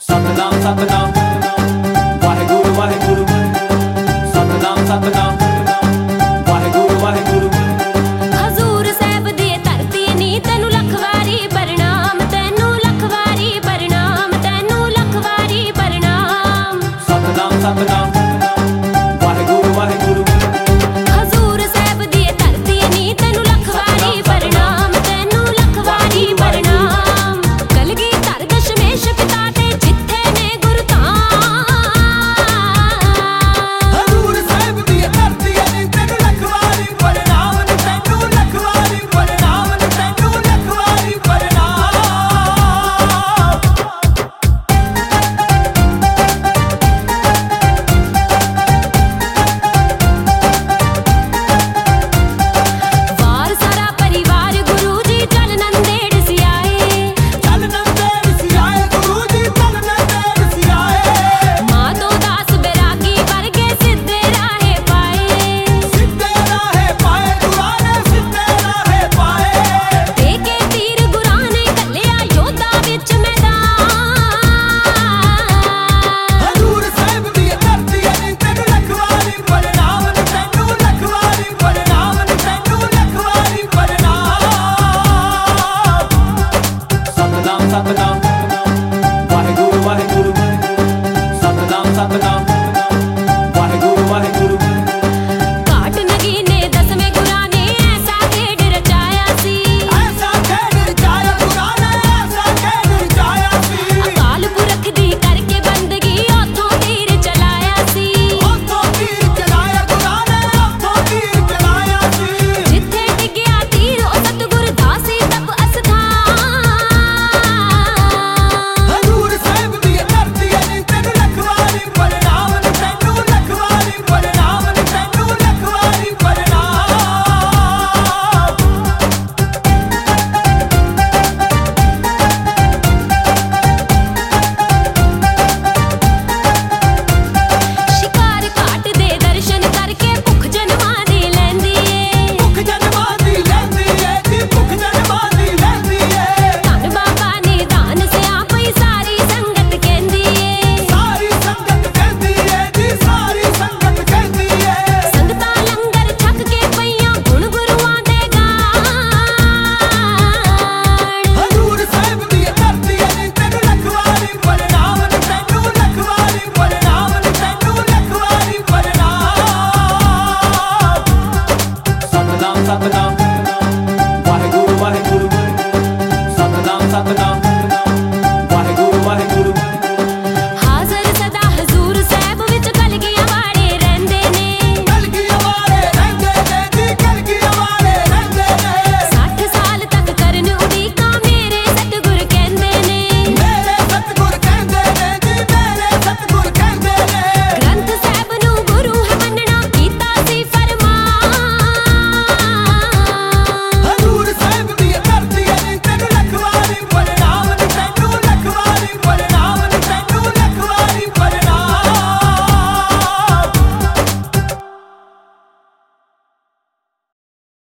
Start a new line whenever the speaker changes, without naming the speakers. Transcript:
ਸਤਨਾਮ ਸਤਨਾਮ ਵਾਹਿਗੁਰੂ ਵਾਹਿਗੁਰੂ ਸਤਨਾਮ ਸਤਨਾਮ ਵਾਹਿਗੁਰੂ ਵਾਹਿਗੁਰੂ।
ਹਜ਼ੂਰ ਸਾਹਿਬ ਦੀ ਧਰਤੀ ਨੀ ਤੈਨੂੰ ਲੱਖ ਵਾਰੀ ਪ੍ਰਣਾਮ, ਤੈਨੂੰ ਲੱਖ ਵਾਰੀ ਪ੍ਰਣਾਮ, ਤੈਨੂੰ ਲੱਖ ਵਾਰੀ ਪ੍ਰਣਾਮ।
ਸਤਨਾਮ ਸਤਨਾਮ ਵਾਹਿਗੁਰੂ ਵਾਹਿਗੁਰੂ।
ਹਜ਼ੂਰ ਸਾਹਿਬ ਦੀ ਧਰਤੀ ਨੀ ਤੈਨੂੰ ਲੱਖ ਵਾਰੀ ਪ੍ਰਣਾਮ, ਤੈਨੂੰ ਲੱਖ ਵਾਰੀ ਪ੍ਰਣਾਮ। ਕਲਗੀਧਰ ਦਸ਼ਮੇਸ਼ ਪਿਤਾ ਤੇ ਜਿੱਥੇ ਨੇ ਗੁਰਧਾਮ।
ਹਜ਼ੂਰ ਸਾਹਿਬ ਦੀ ਧਰਤੀ ਨੀ ਤੈਨੂੰ ਲੱਖ ਵਾਰੀ ਪ੍ਰਣਾਮ, ਤੈਨੂੰ ਲੱਖ ਵਾਰੀ ਪ੍ਰਣਾਮ, ਤੈਨੂੰ ਲੱਖ ਵਾਰੀ ਪ੍ਰਣਾਮ।
ਵਾਰ ਸਾਰਾ ਪਰਿਵਾਰ ਗੁਰੂ ਜੀ ਚੱਲ ਨੰਦੇੜ ਸਿਆਏ,
ਚੱਲ ਨੰਦੇੜ ਸਿਆਏ ਗੁਰੂ ਜੀ, ਚੱਲ ਨੰਦੇੜ ਸਿਆਏ।
ਮਾਧੋ ਦਾਸ ਬੈਰਾਗੀ ਵਰਗੇ ਸਿੱਧੇ ਰਾਹੇ ਪਾਏ,
ਸਿੱਧੇ ਰਾਹੇ ਪਾਏ ਗੁਰਾਂ ਨੇ, ਸਿੱਧੇ ਰਾਹੇ ਪਾਏ।
ਦੇ ਕੇ ਤੀਰ ਗੁਰਾਂ ਨੇ ਘੱਲਿਆ ਯੋਧਾ ਵਿੱਚ ਮੈਦਾਨ।
ਹਜ਼ੂਰ ਸਾਹਿਬ ਦੀ ਧਰਤੀ ਨੀ ਤੈਨੂੰ ਲੱਖ ਵਾਰੀ ਪ੍ਰਣਾਮ, ਤੈਨੂੰ ਲੱਖ ਵਾਰੀ ਪ੍ਰਣਾਮ, ਤੈਨੂੰ ਲੱਖ ਵਾਰੀ ਪ੍ਰਣਾਮ। ਸਤਨਾਮ ਸਤਨਾਮ ਵਾਹਿਗੁਰੂ ਵਾਹਿਗੁਰੂ ਸਤਨਾਮ ਸਤਨਾਮ